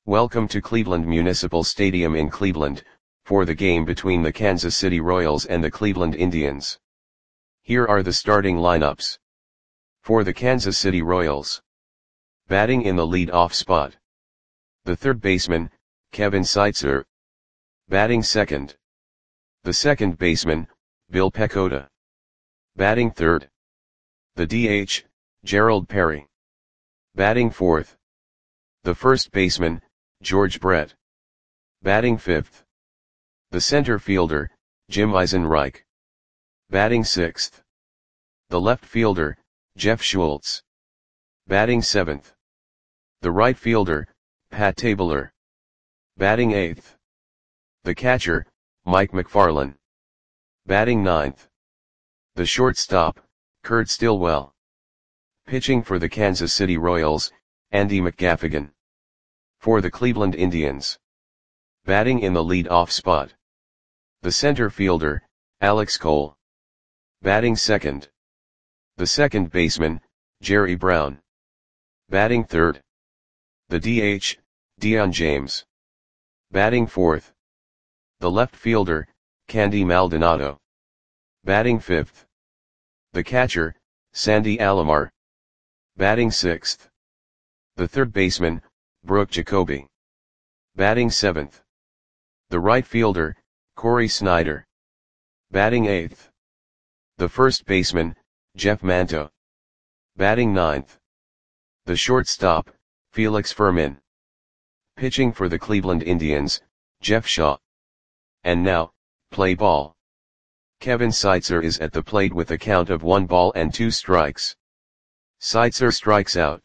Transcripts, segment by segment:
Welcome to Cleveland Municipal Stadium in Cleveland, for the game between the Kansas City Royals and the Cleveland Indians. Here are the starting lineups. For the Kansas City Royals. Batting in the lead-off spot. The third baseman, Kevin Seitzer. Batting second. The second baseman, Bill Pecota. Batting third. The DH, Gerald Perry. Batting fourth. The first baseman, George Brett. Batting fifth. The center fielder, Jim Eisenreich. Batting sixth. The left fielder, Jeff Schultz. Batting seventh. The right fielder, Pat Tabler. Batting eighth. The catcher, Mike McFarland. Batting ninth. The shortstop, Kurt Stillwell. Pitching for the Kansas City Royals, Andy McGaffigan. For the Cleveland Indians. Batting in the lead-off spot. The center fielder, Alex Cole. Batting second. The second baseman, Jerry Brown. Batting third. The DH, Dion James. Batting fourth. The left fielder, Candy Maldonado. Batting fifth. The catcher, Sandy Alomar. Batting sixth. The third baseman, Brooke Jacoby. Batting seventh. The right fielder, Corey Snyder. Batting eighth. The first baseman, Jeff Manto. Batting ninth. The shortstop, Felix Fermin. Pitching for the Cleveland Indians, Jeff Shaw. And now, play ball. Kevin Seitzer is at the plate with a count of 1 ball and 2 strikes. Seitzer strikes out.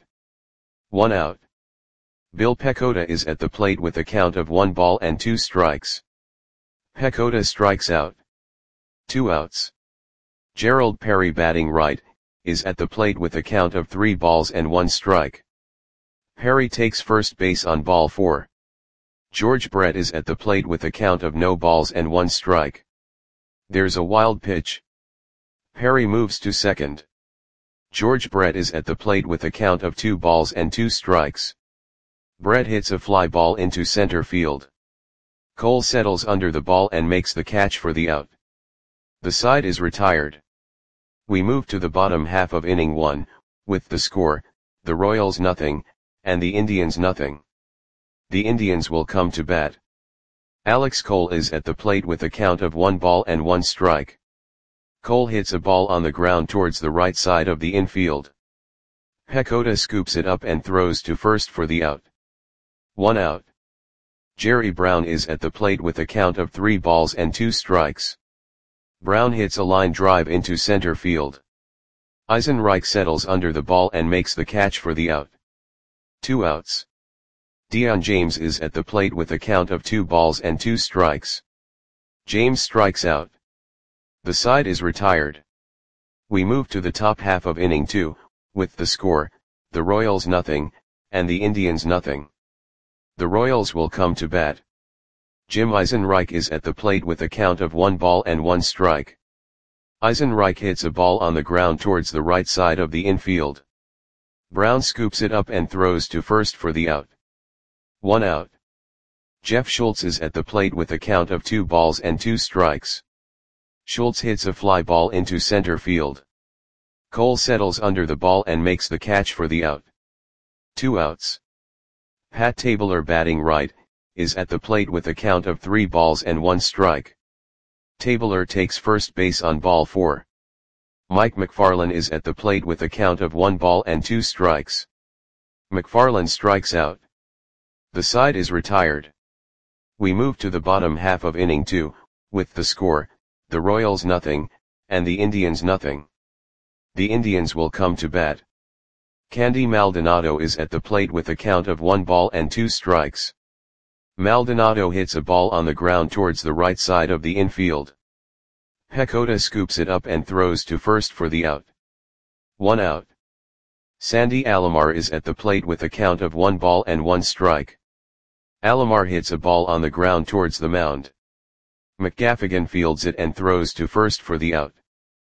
1 out. Bill Pecota is at the plate with a count of 1 ball and 2 strikes. Pecota strikes out. 2 outs. Gerald Perry, batting right, is at the plate with a count of 3 balls and 1 strike. Perry takes first base on ball 4. George Brett is at the plate with a count of no balls and 1 strike. There's a wild pitch. Perry moves to second. George Brett is at the plate with a count of 2 balls and 2 strikes. Brett hits a fly ball into center field. Cole settles under the ball and makes the catch for the out. The side is retired. We move to the bottom half of inning 1, with the score, the Royals nothing, and the Indians nothing. The Indians will come to bat. Alex Cole is at the plate with a count of 1 ball and 1 strike. Cole hits a ball on the ground towards the right side of the infield. Pecota scoops it up and throws to first for the out. 1 out. Jerry Brown is at the plate with a count of 3 balls and 2 strikes. Brown hits a line drive into center field. Eisenreich settles under the ball and makes the catch for the out. 2 outs. Dion James is at the plate with a count of 2 balls and 2 strikes. James strikes out. The side is retired. We move to the top half of inning 2, with the score, the Royals nothing, and the Indians nothing. The Royals will come to bat. Jim Eisenreich is at the plate with a count of 1 ball and 1 strike. Eisenreich hits a ball on the ground towards the right side of the infield. Brown scoops it up and throws to first for the out. 1 out. Jeff Schultz is at the plate with a count of 2 balls and 2 strikes. Schultz hits a fly ball into center field. Cole settles under the ball and makes the catch for the out. 2 outs. Pat Tabler, batting right, is at the plate with a count of 3 balls and 1 strike. Tabler takes first base on ball 4. Mike McFarland is at the plate with a count of 1 ball and 2 strikes. McFarland strikes out. The side is retired. We move to the bottom half of inning 2, with the score, the Royals nothing, and the Indians nothing. The Indians will come to bat. Candy Maldonado is at the plate with a count of 1 ball and 2 strikes. Maldonado hits a ball on the ground towards the right side of the infield. Pecota scoops it up and throws to first for the out. 1 out. Sandy Alomar is at the plate with a count of 1 ball and 1 strike. Alomar hits a ball on the ground towards the mound. McGaffigan fields it and throws to first for the out.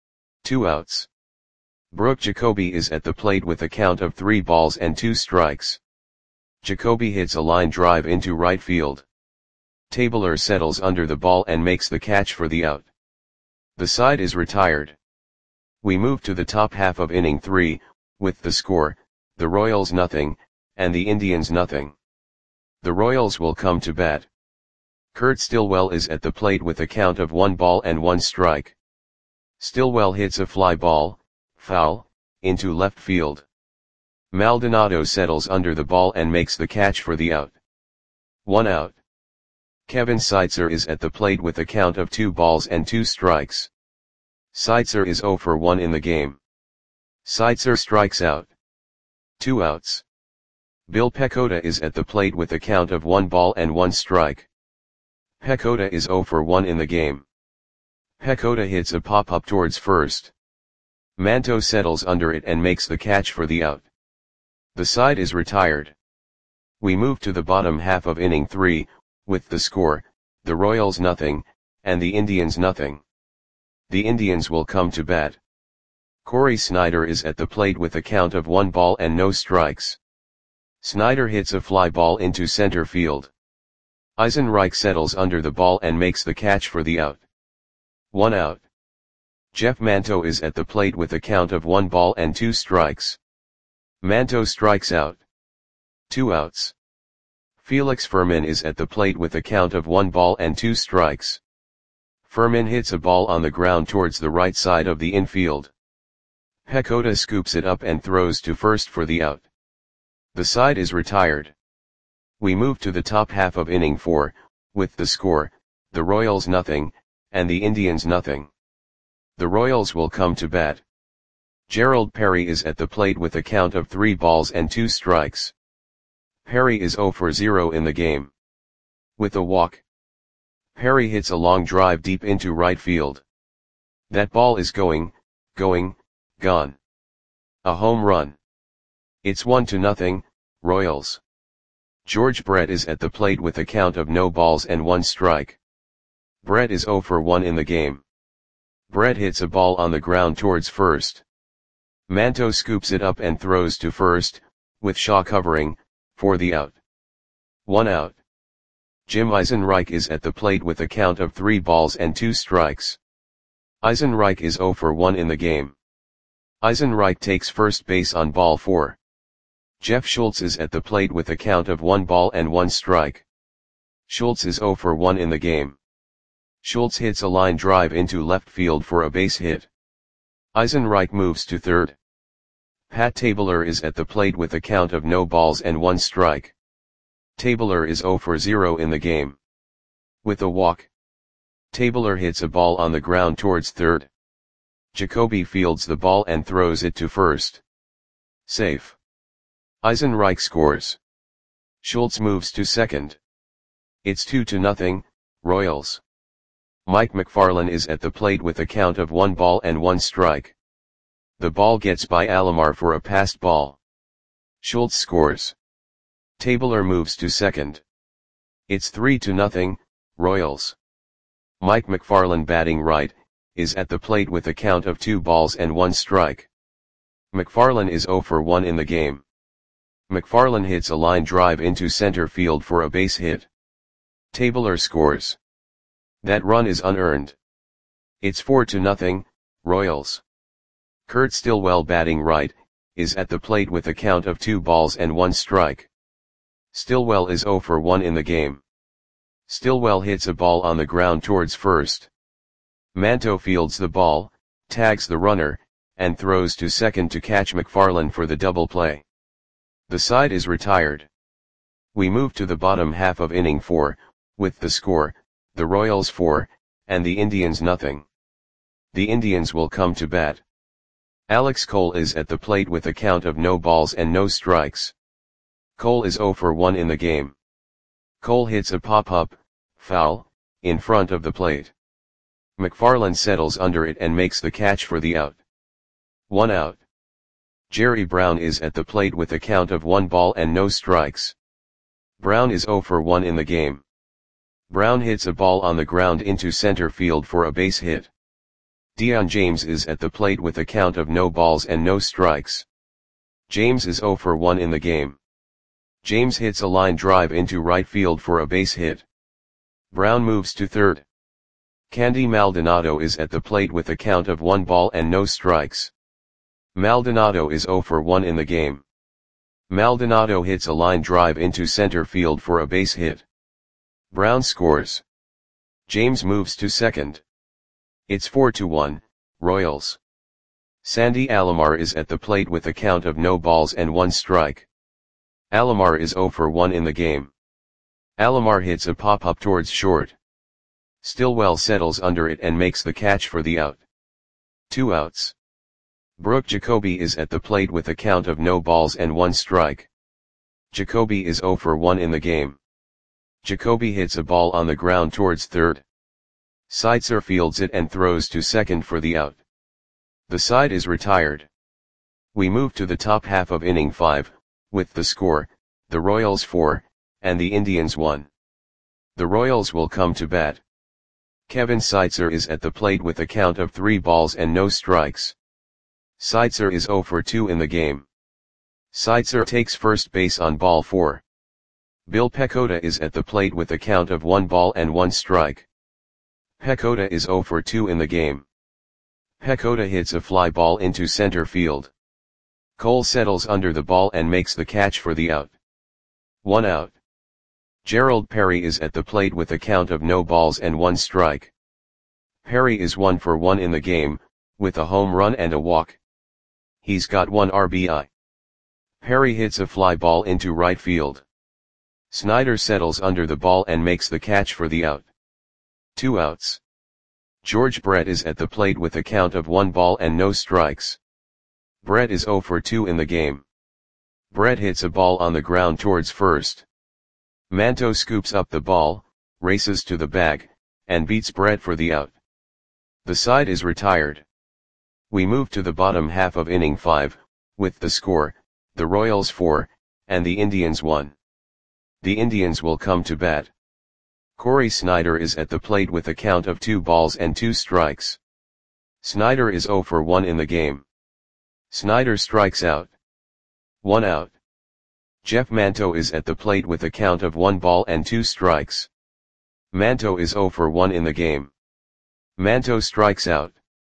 2 outs. Brooke Jacoby is at the plate with a count of 3 balls and 2 strikes. Jacoby hits a line drive into right field. Tabler settles under the ball and makes the catch for the out. The side is retired. We move to the top half of inning 3, with the score, the Royals nothing, and the Indians nothing. The Royals will come to bat. Kurt Stillwell is at the plate with a count of 1 ball and 1 strike. Stillwell hits a fly ball, foul, into left field. Maldonado settles under the ball and makes the catch for the out. 1 out. Kevin Seitzer is at the plate with a count of 2 balls and 2 strikes. Seitzer is 0 for 1 in the game. Seitzer strikes out. 2 outs. Bill Pecota is at the plate with a count of 1 ball and 1 strike. Pecota is 0 for 1 in the game. Pecota hits a pop-up towards first. Manto settles under it and makes the catch for the out. The side is retired. We move to the bottom half of inning 3, with the score, the Royals nothing, and the Indians nothing. The Indians will come to bat. Corey Snyder is at the plate with a count of 1 ball and no strikes. Snyder hits a fly ball into center field. Eisenreich settles under the ball and makes the catch for the out. 1 out. Jeff Manto is at the plate with a count of 1 ball and 2 strikes. Manto strikes out. 2 outs. Felix Fermin is at the plate with a count of 1 ball and 2 strikes. Fermin hits a ball on the ground towards the right side of the infield. Pecota scoops it up and throws to first for the out. The side is retired. We move to the top half of inning 4, with the score, the Royals nothing, and the Indians nothing. The Royals will come to bat. Gerald Perry is at the plate with a count of 3 balls and 2 strikes. Perry is 0 for 0 in the game. With a walk, Perry hits a long drive deep into right field. That ball is gone. A home run. It's 1-0, Royals. George Brett is at the plate with a count of no balls and 1 strike. Brett is 0 for 1 in the game. Brett hits a ball on the ground towards first. Manto scoops it up and throws to first, with Shaw covering, for the out. 1 out. Jim Eisenreich is at the plate with a count of 3 balls and 2 strikes. Eisenreich is 0 for 1 in the game. Eisenreich takes first base on ball 4. Jeff Schultz is at the plate with a count of 1 ball and 1 strike. Schultz is 0 for 1 in the game. Schultz hits a line drive into left field for a base hit. Eisenreich moves to third. Pat Tabler is at the plate with a count of no balls and 1 strike. Tabler is 0 for 0 in the game. With a walk, Tabler hits a ball on the ground towards third. Jacoby fields the ball and throws it to first. Safe. Eisenreich scores. Schultz moves to second. It's 2-0, Royals. Mike McFarland is at the plate with a count of 1 ball and 1 strike. The ball gets by Alomar for a passed ball. Schultz scores. Tabler moves to second. It's 3-0, Royals. Mike McFarland, batting right, is at the plate with a count of 2 balls and 1 strike. McFarland is 0 for 1 in the game. McFarland hits a line drive into center field for a base hit. Tabler scores. That run is unearned. It's 4-0, Royals. Kurt Stillwell, batting right, is at the plate with a count of 2 balls and 1 strike. Stillwell is 0 for 1 in the game. Stillwell hits a ball on the ground towards first. Manto fields the ball, tags the runner, and throws to second to catch McFarland for the double play. The side is retired. We move to the bottom half of inning 4, with the score, the Royals 4, and the Indians nothing. The Indians will come to bat. Alex Cole is at the plate with a count of no balls and no strikes. Cole is 0 for 1 in the game. Cole hits a pop-up, foul, in front of the plate. McFarland settles under it and makes the catch for the out. 1 out. Jerry Brown is at the plate with a count of 1 ball and no strikes. Brown is 0 for 1 in the game. Brown hits a ball on the ground into center field for a base hit. Dion James is at the plate with a count of no balls and no strikes. James is 0 for 1 in the game. James hits a line drive into right field for a base hit. Brown moves to third. Candy Maldonado is at the plate with a count of 1 ball and no strikes. Maldonado is 0 for 1 in the game. Maldonado hits a line drive into center field for a base hit. Brown scores. James moves to second. It's 4-1, Royals. Sandy Alomar is at the plate with a count of no balls and 1 strike. Alomar is 0 for 1 in the game. Alomar hits a pop-up towards short. Stillwell settles under it and makes the catch for the out. 2 outs. Brooke Jacoby is at the plate with a count of no balls and 1 strike. Jacoby is 0 for 1 in the game. Jacoby hits a ball on the ground towards third. Seitzer fields it and throws to second for the out. The side is retired. We move to the top half of inning 5, with the score, the Royals 4, and the Indians 1. The Royals will come to bat. Kevin Seitzer is at the plate with a count of 3 balls and no strikes. Seitzer is 0 for 2 in the game. Seitzer takes first base on ball 4. Bill Pecota is at the plate with a count of 1 ball and 1 strike. Pecota is 0 for 2 in the game. Pecota hits a fly ball into center field. Cole settles under the ball and makes the catch for the out. 1 out. Gerald Perry is at the plate with a count of no balls and 1 strike. Perry is 1 for 1 in the game, with a home run and a walk. He's got 1 RBI. Perry hits a fly ball into right field. Snyder settles under the ball and makes the catch for the out. 2 outs. George Brett is at the plate with a count of 1 ball and no strikes. Brett is 0 for 2 in the game. Brett hits a ball on the ground towards first. Manto scoops up the ball, races to the bag, and beats Brett for the out. The side is retired. We move to the bottom half of inning 5, with the score, the Royals 4, and the Indians 1. The Indians will come to bat. Corey Snyder is at the plate with a count of 2 balls and 2 strikes. Snyder is 0 for 1 in the game. Snyder strikes out. 1 out. Jeff Manto is at the plate with a count of 1 ball and 2 strikes. Manto is 0 for 1 in the game. Manto strikes out.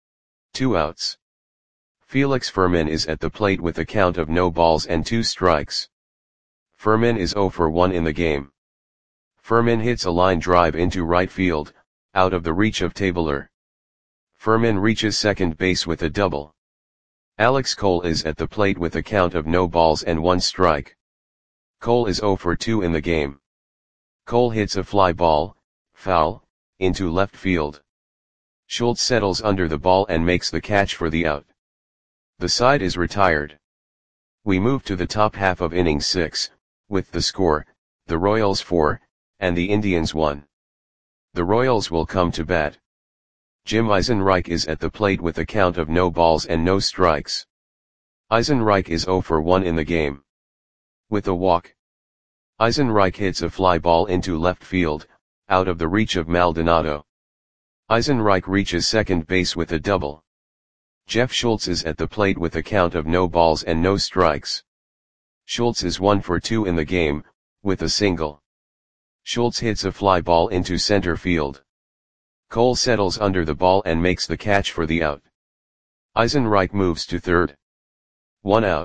2 outs. Felix Fermin is at the plate with a count of no balls and 2 strikes. Fermin is 0 for 1 in the game. Fermin hits a line drive into right field, out of the reach of Tabler. Fermin reaches second base with a double. Alex Cole is at the plate with a count of no balls and 1 strike. Cole is 0 for 2 in the game. Cole hits a fly ball, foul, into left field. Schultz settles under the ball and makes the catch for the out. The side is retired. We move to the top half of inning 6, with the score, the Royals 4, and the Indians 1. The Royals will come to bat. Jim Eisenreich is at the plate with a count of no balls and no strikes. Eisenreich is 0 for 1 in the game. With a walk. Eisenreich hits a fly ball into left field, out of the reach of Maldonado. Eisenreich reaches second base with a double. Jeff Schultz is at the plate with a count of no balls and no strikes. Schultz is 1 for 2 in the game, with a single. Schultz hits a fly ball into center field. Cole settles under the ball and makes the catch for the out. Eisenreich moves to third. 1 out.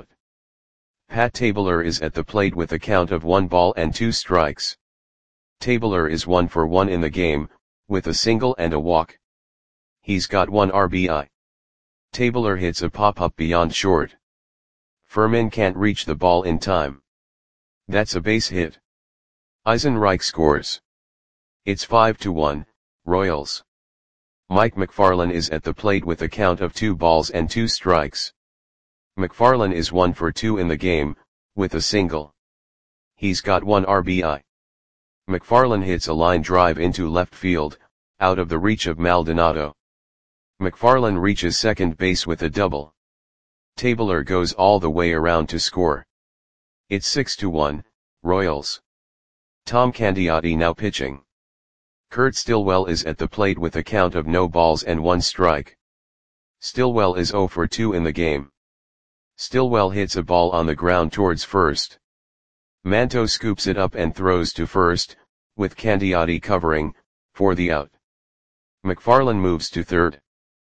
Pat Tabler is at the plate with a count of 1 ball and 2 strikes. Tabler is 1 for 1 in the game, with a single and a walk. He's got 1 RBI. Tabler hits a pop-up beyond short. Fermin can't reach the ball in time. That's a base hit. Eisenreich scores. It's 5-1, Royals. Mike McFarland is at the plate with a count of 2 balls and 2 strikes. McFarland is 1 for 2 in the game, with a single. He's got 1 RBI. McFarland hits a line drive into left field, out of the reach of Maldonado. McFarland reaches second base with a double. Tabler goes all the way around to score. It's 6-1, Royals. Tom Candiotti now pitching. Kurt Stillwell is at the plate with a count of no balls and 1 strike. Stillwell is 0 for 2 in the game. Stillwell hits a ball on the ground towards first. Manto scoops it up and throws to first, with Candiotti covering, for the out. McFarland moves to third.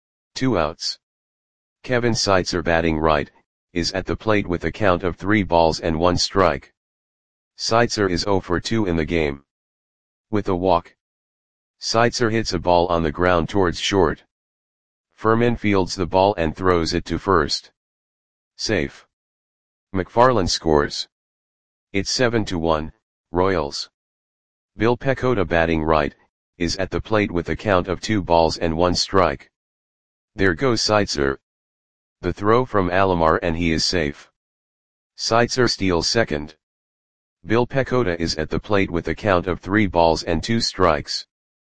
2 outs. Kevin Seitzer batting right, is at the plate with a count of 3 balls and 1 strike. Seitzer is 0 for 2 in the game. With a walk, Seitzer hits a ball on the ground towards short. Furman fields the ball and throws it to first. Safe. McFarland scores. It's 7-1, Royals. Bill Pecota batting right, is at the plate with a count of 2 balls and 1 strike. There goes Seitzer. The throw from Alomar and he is safe. Seitzer steals second. Bill Pecota is at the plate with a count of 3 balls and 2 strikes.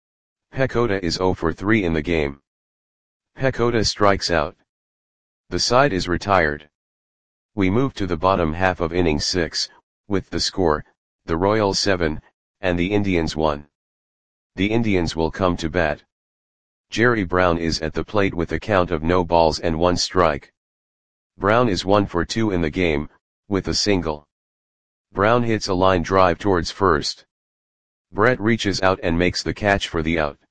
Pecota is 0 for 3 in the game. Pecota strikes out. The side is retired. We move to the bottom half of inning 6, with the score, the Royals 7, and the Indians 1. The Indians will come to bat. Jerry Brown is at the plate with a count of no balls and 1 strike. Brown is 1 for 2 in the game, with a single. Brown hits a line drive towards first. Brett reaches out and makes the catch for the out.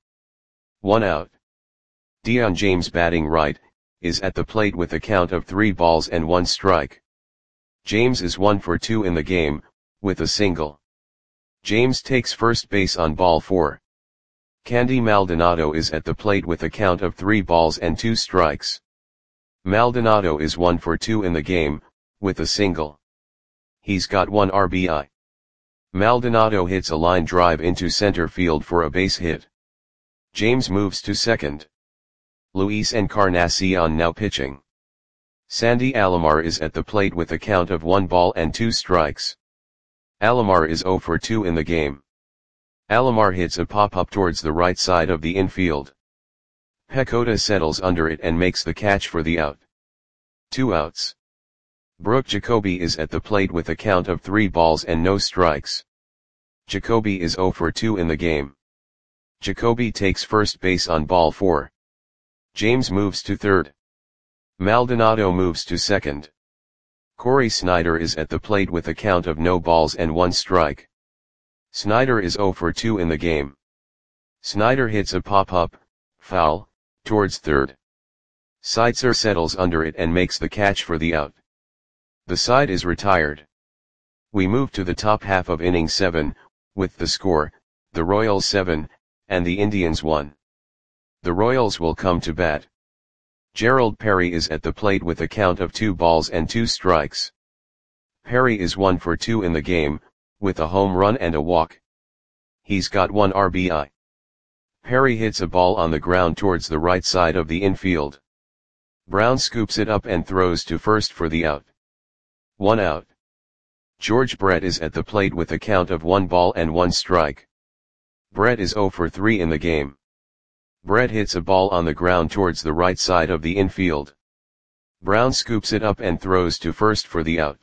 1 out. Dion James batting right, is at the plate with a count of 3 balls and 1 strike. James is 1 for 2 in the game, with a single. James takes first base on ball 4. Candy Maldonado is at the plate with a count of 3 balls and 2 strikes. Maldonado is 1 for 2 in the game, with a single. He's got 1 RBI. Maldonado hits a line drive into center field for a base hit. James moves to second. Luis Encarnacion now pitching. Sandy Alomar is at the plate with a count of 1 ball and 2 strikes. Alomar is 0 for 2 in the game. Alomar hits a pop-up towards the right side of the infield. Pecota settles under it and makes the catch for the out. 2 outs. Brooke Jacoby is at the plate with a count of 3 balls and no strikes. Jacoby is 0 for 2 in the game. Jacoby takes first base on ball 4. James moves to third. Maldonado moves to second. Corey Snyder is at the plate with a count of no balls and 1 strike. Snyder is 0 for 2 in the game. Snyder hits a pop-up, foul, towards third. Seitzer settles under it and makes the catch for the out. The side is retired. We move to the top half of inning 7, with the score, the Royals 7, and the Indians 1. The Royals will come to bat. Gerald Perry is at the plate with a count of 2 balls and 2 strikes. Perry is 1 for 2 in the game, with a home run and a walk. He's got 1 RBI. Perry hits a ball on the ground towards the right side of the infield. Brown scoops it up and throws to first for the out. 1 out. George Brett is at the plate with a count of 1 ball and 1 strike. Brett is 0 for 3 in the game. Brett hits a ball on the ground towards the right side of the infield. Brown scoops it up and throws to first for the out.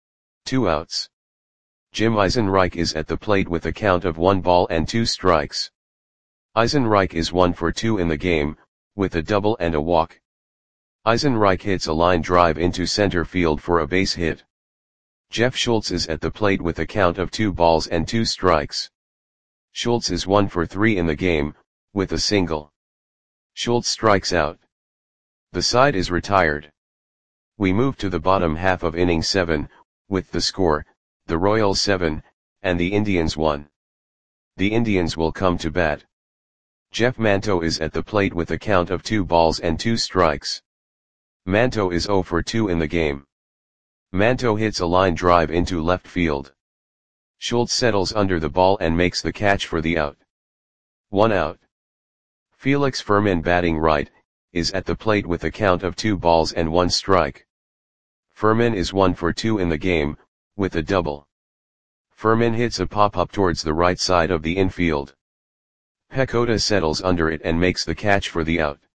2 outs. Jim Eisenreich is at the plate with a count of 1 ball and 2 strikes. Eisenreich is 1 for 2 in the game, with a double and a walk. Eisenreich hits a line drive into center field for a base hit. Jeff Schultz is at the plate with a count of 2 balls and 2 strikes. Schultz is 1 for 3 in the game, with a single. Schultz strikes out. The side is retired. We move to the bottom half of inning 7, with the score, the Royals 7, and the Indians 1. The Indians will come to bat. Jeff Manto is at the plate with a count of 2 balls and 2 strikes. Manto is 0 for 2 in the game. Manto hits a line drive into left field. Schultz settles under the ball and makes the catch for the out. 1 out. Felix Furman batting right, is at the plate with a count of 2 balls and 1 strike. Furman is 1 for 2 in the game, with a double. Furman hits a pop-up towards the right side of the infield. Pecota settles under it and makes the catch for the out.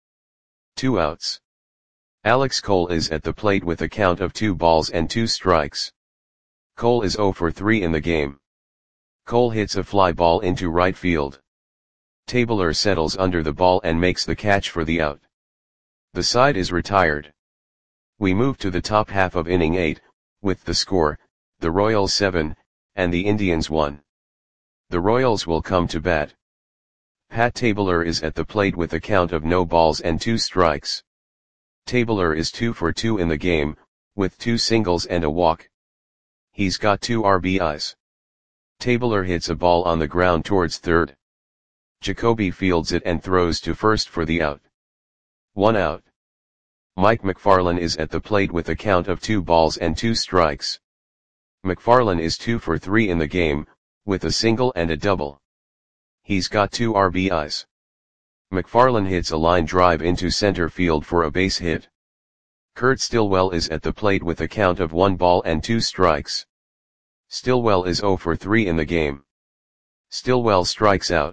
2 outs. Alex Cole is at the plate with a count of 2 balls and 2 strikes. Cole is 0 for 3 in the game. Cole hits a fly ball into right field. Tabler settles under the ball and makes the catch for the out. The side is retired. We move to the top half of inning 8, with the score, the Royals 7, and the Indians 1. The Royals will come to bat. Pat Tabler is at the plate with a count of no balls and 2 strikes. Tabler is 2 for 2 in the game, with 2 singles and a walk. He's got 2 RBIs. Tabler hits a ball on the ground towards third. Jacoby fields it and throws to first for the out. 1 out. Mike McFarland is at the plate with a count of 2 balls and 2 strikes. McFarland is 2 for 3 in the game, with a single and a double. He's got 2 RBIs. McFarland hits a line drive into center field for a base hit. Kurt Stillwell is at the plate with a count of 1 ball and 2 strikes. Stillwell is 0 for 3 in the game. Stillwell strikes out.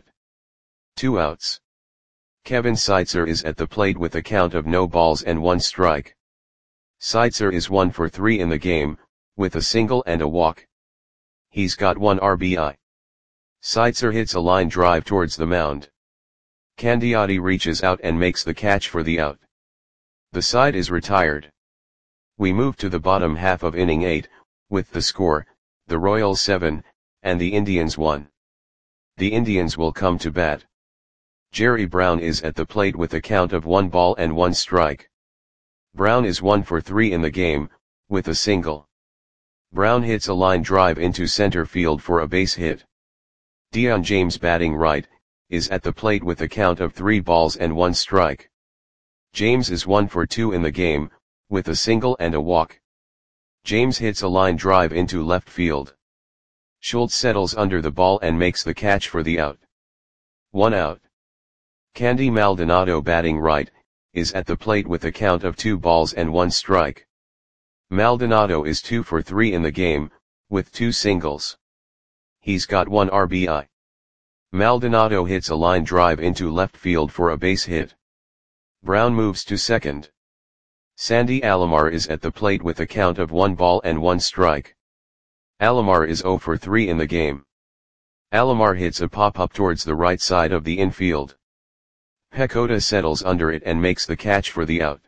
2 outs. Kevin Seitzer is at the plate with a count of no balls and 1 strike. Seitzer is 1 for 3 in the game, with a single and a walk. He's got 1 RBI. Seitzer hits a line drive towards the mound. Candiotti reaches out and makes the catch for the out. The side is retired. We move to the bottom half of inning 8, with the score, the Royals 7, and the Indians 1. The Indians will come to bat. Jerry Brown is at the plate with a count of 1 ball and 1 strike. Brown is 1 for 3 in the game, with a single. Brown hits a line drive into center field for a base hit. Dion James, batting right, is at the plate with a count of 3 balls and 1 strike. James is 1 for 2 in the game, with a single and a walk. James hits a line drive into left field. Schultz settles under the ball and makes the catch for the out. 1 out. Candy Maldonado, batting right, is at the plate with a count of 2 balls and 1 strike. Maldonado is 2 for 3 in the game, with 2 singles. He's got 1 RBI. Maldonado hits a line drive into left field for a base hit. Brown moves to second. Sandy Alomar is at the plate with a count of 1 ball and 1 strike. Alomar is 0 for 3 in the game. Alomar hits a pop-up towards the right side of the infield. Pecota settles under it and makes the catch for the out.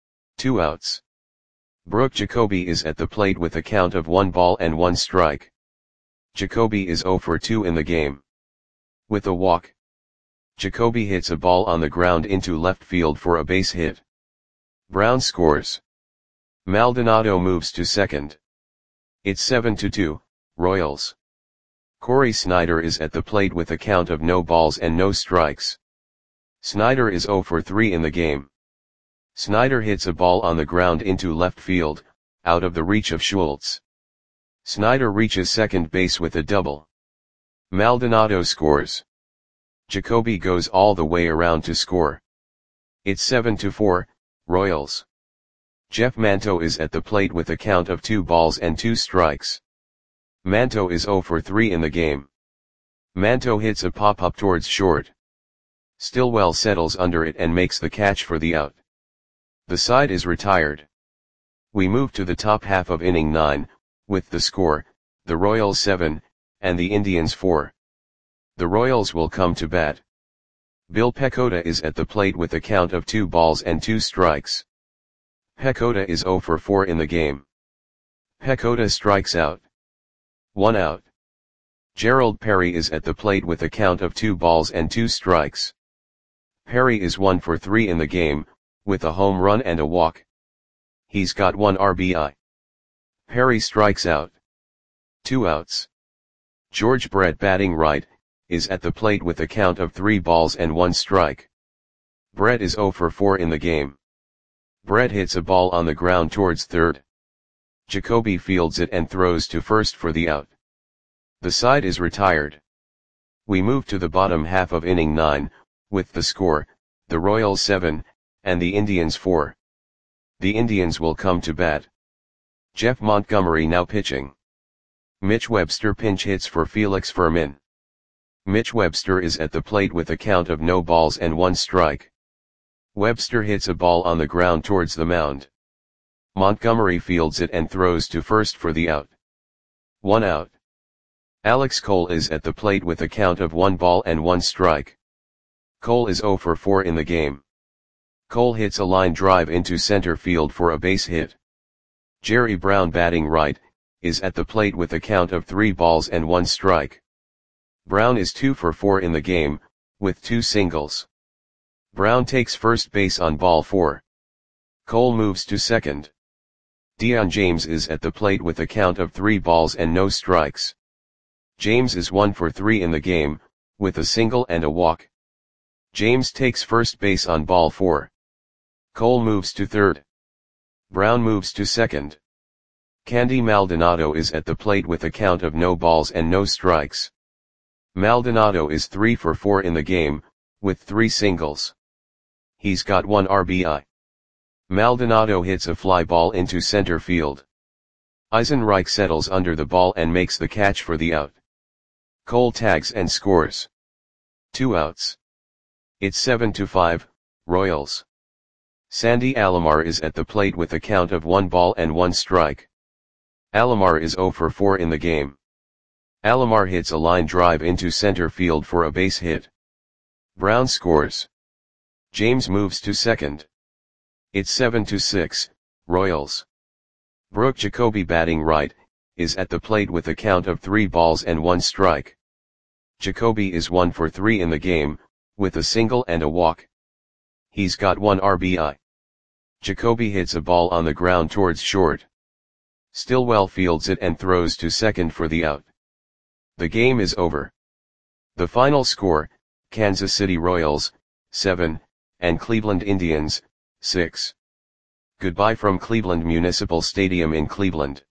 2 outs. Brooke Jacoby is at the plate with a count of 1 ball and 1 strike. Jacoby is 0 for 2 in the game. With a walk. Jacoby hits a ball on the ground into left field for a base hit. Brown scores. Maldonado moves to second. It's 7-2, Royals. Corey Snyder is at the plate with a count of no balls and no strikes. Snyder is 0 for 3 in the game. Snyder hits a ball on the ground into left field, out of the reach of Schultz. Snyder reaches second base with a double. Maldonado scores. Jacoby goes all the way around to score. It's 7-4, Royals. Jeff Manto is at the plate with a count of 2 balls and 2 strikes. Manto is 0 for 3 in the game. Manto hits a pop-up towards short. Stillwell settles under it and makes the catch for the out. The side is retired. We move to the top half of inning 9, with the score, the Royals 7, and the Indians 4. The Royals will come to bat. Bill Pecota is at the plate with a count of 2 balls and 2 strikes. Pecota is 0 for 4 in the game. Pecota strikes out. 1 out. Gerald Perry is at the plate with a count of 2 balls and 2 strikes. Perry is 1 for 3 in the game, with a home run and a walk. He's got 1 RBI. Perry strikes out. 2 outs. George Brett, batting right, is at the plate with a count of 3 balls and 1 strike. Brett is 0 for 4 in the game. Brett hits a ball on the ground towards third. Jacoby fields it and throws to first for the out. The side is retired. We move to the bottom half of inning 9, with the score, the Royals 7, and the Indians 4. The Indians will come to bat. Jeff Montgomery now pitching. Mitch Webster pinch hits for Felix Fermin. Mitch Webster is at the plate with a count of no balls and 1 strike. Webster hits a ball on the ground towards the mound. Montgomery fields it and throws to first for the out. 1 out. Alex Cole is at the plate with a count of 1 ball and 1 strike. Cole is 0 for 4 in the game. Cole hits a line drive into center field for a base hit. Jerry Brown, batting right, is at the plate with a count of 3 balls and 1 strike. Brown is 2 for 4 in the game, with 2 singles. Brown takes first base on ball 4. Cole moves to second. Dion James is at the plate with a count of 3 balls and no strikes. James is 1 for 3 in the game, with a single and a walk. James takes first base on ball 4. Cole moves to third. Brown moves to second. Candy Maldonado is at the plate with a count of no balls and no strikes. Maldonado is 3 for 4 in the game, with 3 singles. He's got 1 RBI. Maldonado hits a fly ball into center field. Eisenreich settles under the ball and makes the catch for the out. Cole tags and scores. 2 outs. It's 7-5, Royals. Sandy Alomar is at the plate with a count of 1 ball and 1 strike. Alomar is 0 for 4 in the game. Alomar hits a line drive into center field for a base hit. Brown scores. James moves to second. It's 7-6, Royals. Brooke Jacoby batting right, is at the plate with a count of 3 balls and 1 strike. Jacoby is 1 for 3 in the game, with a single and a walk. He's got 1 RBI. Jacoby hits a ball on the ground towards short. Stillwell fields it and throws to second for the out. The game is over. The final score, Kansas City Royals, 7, and Cleveland Indians, 6. Goodbye from Cleveland Municipal Stadium in Cleveland.